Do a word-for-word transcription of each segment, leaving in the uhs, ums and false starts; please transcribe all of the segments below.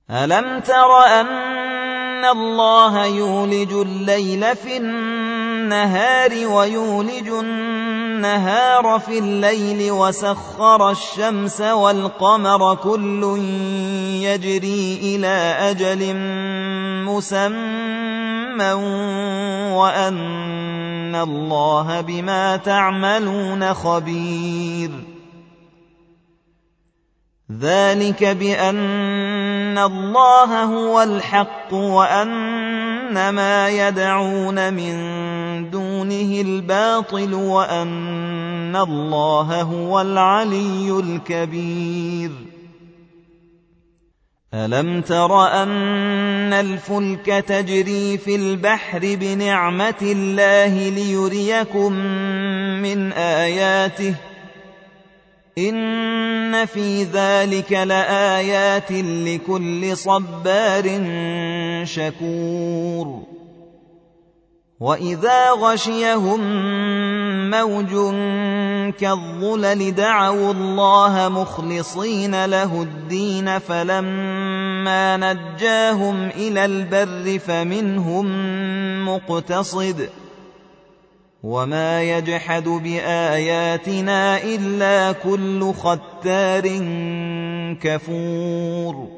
أَلَمْ تَرَ أَنَّ اللَّهَ يُولِجُ اللَّيْلَ فِي النَّهَارِ وَيُولِجُ النَّهَارَ فِي اللَّيْلِ وَسَخَّرَ الشَّمْسَ وَالْقَمَرَ كُلٌّ يَجْرِي إِلَىٰ أَجَلٍ مُّسَمًّى وَأَنَّ اللَّهَ بِمَا تَعْمَلُونَ خَبِيرٌ ذَلِكَ بِأَنَّ اللَّهَ هُوَ الْحَقُّ وَأَنَّ مَا يَدْعُونَ مِن دُونِهِ الْبَاطِلُ وَأَنَّ اللَّهَ هُوَ الْعَلِيُّ الْكَبِيرُ أَلَمْ تَرَ أَنَّ الْفُلْكَ تَجْرِي فِي الْبَحْرِ بِنِعْمَتِ اللَّهِ لِيُرِيَكُم مِّنْ آيَاتِهِ ۚ إِنَّ فِي ذَلِكَ لَآيَاتٍ لِكُلِّ صَبَّارٍ شَكُورٍ وَإِذَا غَشِيَهُم مَّوْجٌ كَالظُّلَلِ دَعَوُا اللَّهَ مُخْلِصِينَ لَهُ الدِّينَ فَلَمَّا نَجَّاهُمْ إِلَى الْبَرِّ فَمِنْهُم مُّقْتَصِدٌ ۚ وَمَا يَجْحَدُ بِآيَاتِنَا إِلَّا كُلُّ خَتَّارٍ كَفُورٍ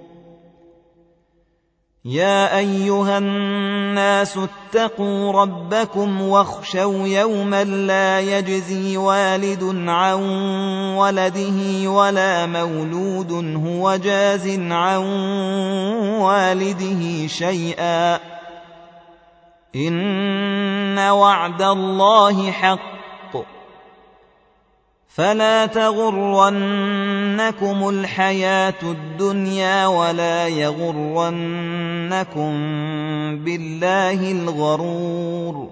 يَا أَيُّهَا النَّاسُ اتَّقُوا رَبَّكُمْ وَاخْشَوْا يَوْمًا لَّا يَجْزِي وَالِدٌ عَن وَلَدِهِ وَلَا مَوْلُودٌ هُوَ جَازٍ عَن وَالِدِهِ شَيْئًا ۚ إِنَّ وَعْدَ اللَّهِ حَقٌّ ۖ فَلَا تَغُرَّنَّكُمُ الْحَيَاةُ الدُّنْيَا وَلَا يَغُرَّنَّكُم بِاللَّهِ الْغَرُورُ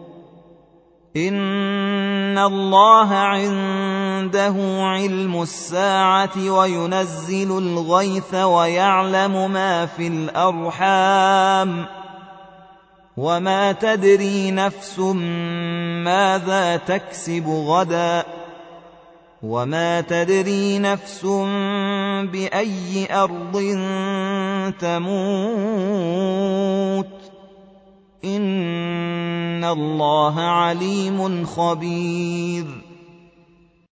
إِنَّ اللَّهَ عِندَهُ عِلْمُ السَّاعَةِ وَيُنَزِّلُ الْغَيْثَ وَيَعْلَمُ مَا فِي الْأَرْحَامِ ۖ وَمَا تَدْرِي نَفْسٌ مَّاذَا تَكْسِبُ غَدًا ۖ وَمَا تَدْرِي نَفْسٌ بِأَيِّ أَرْضٍ تَمُوتُ ۚ إِنَّ اللَّهَ عَلِيمٌ خَبِيرٌ